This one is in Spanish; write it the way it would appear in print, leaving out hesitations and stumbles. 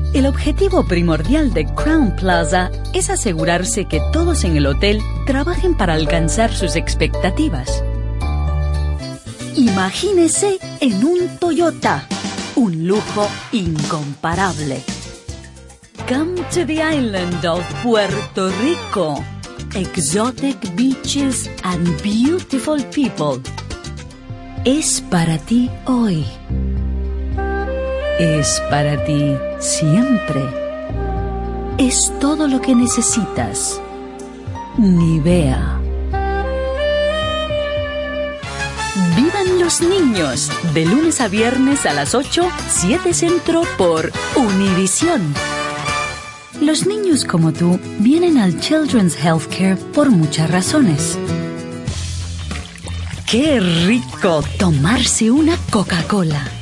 El objetivo primordial de Crowne Plaza es asegurarse que todos en el hotel trabajen para alcanzar sus expectativas. Imagínese en un Toyota, un lujo incomparable. Come to the island of Puerto Rico. Exotic beaches and beautiful people. Es para ti hoy. Es para ti siempre. Es todo lo que necesitas. Nivea. ¡Vivan los niños! De lunes a viernes a las 8, 7 Centro por Univisión. Los niños como tú vienen al Children's Healthcare por muchas razones. ¡Qué rico tomarse una Coca-Cola!